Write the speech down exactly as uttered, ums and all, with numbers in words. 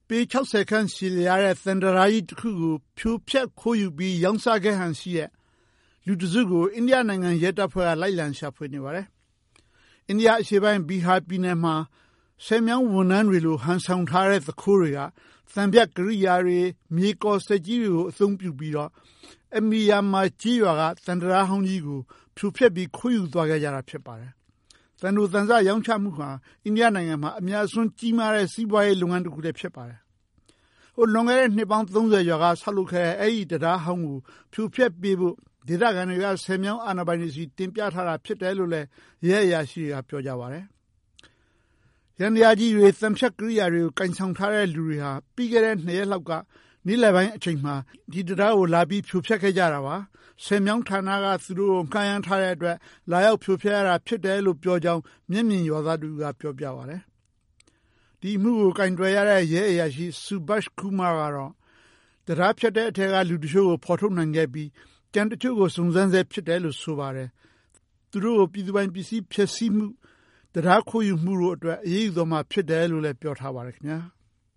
ပေ၆၀ခန့်ရှည်လျားတဲ့သန္တရာကြီးတစ်ခုကိုဖြိုဖျက်ခိုးယူပြီးရောင်းစားခဲ့ဟန်ရှိတဲ့လူတစုကိုအိန္ဒိယနိုင်ငံရဲတပ်ဖွဲ့ကလိုက်လံရှာဖွေနေပါတယ်။အိန္ဒိယအရှေ့ပိုင်းဘီဟာပြည်နယ်မှာဆယ်မြောင်းဝန်ထမ်းတွေလိုဟန်ဆောင်ထားတဲ့သူခိုးတွေကသံပြတ်ကိရိယာတွေမြေကော်စက်ကြီးတွေကိုအသုံးပြုပြီးတော့အမီယာမာကြီးရွာကသန္တရာဟောင်းကြီးကိုဖြိုဖျက်ပြီးခိုးယူသွားခဲ့ကြတာဖြစ်ပါတယ်။သံတို့သံစရောင်းချမှုဟာအိန္ဒိယနိုင်ငံမှာအများဆုံးကြီးမားတဲ့စီးပွားရေးလုပ်ငန်းတစ်ခုလည်းဖြစ်ပါတယ်။ဟိုလွန်ခဲ့တဲ့နှစ်ပေါင်းသုံးဆယ်ကျော်ကဆောက်လုပ်ခဲ့တဲ့အဲ့ဒီတရားဟောင်းကိုဖြိုဖျက်ပေးဖို့ဒေသခံတွေကဆယ်မြောင်းအာဏာပိုင်တွေစီတင်ပြထားတာဖြစ်တယ်လို့လည်းရဲအရာရှိတွေကပြောကြပါတယ်။ရန်ရာကြီးတွေသံဖြတ်ကိရိယာတွေကိုကင်ဆောင်ထားတဲ့လူတွေဟာပြီးခဲ့တဲ့နှစ်ရက်လောက်ကနေ့လယ်ပိုင်းအချိန်မှာဒီတရားကိုလာပြီးဖြိုဖျက်ခဲ့ကြတာပါ။ဆယ်မြောင်းဌာနကသူတို့ကိုခံရန်ထားတဲ့အတွက်လာရောက်ဖြိုဖျက်ရတာဖြစ်တယ်လို့ပြောကြောင်းမျက်မြင်ရွာသားတူကပြောပြပါတယ်။ဒီမှုကိုကင်တွယ်ရတဲ့ရဲအရာရှိဆူဘတ်ကူမာကတော့တရားဖြတ်တဲ့အထက်ကလူတချို့ကိုဖော်ထုတ်နိုင်ခဲ့ပြီးကြံတချို့ကိုစုံစမ်းဆဲဖြစ်တယ်လို့ဆိုပါတယ်။သူတို့ကိုပြည်သူပိုင်ပစ္စည်းဖျက်ဆီးမှုတရားခိုးယူမှုတို့အတွက်အရေးယူသွားမှာဖြစ်တယ်လို့လည်းပြောထားပါတယ်ခင်ဗျာ။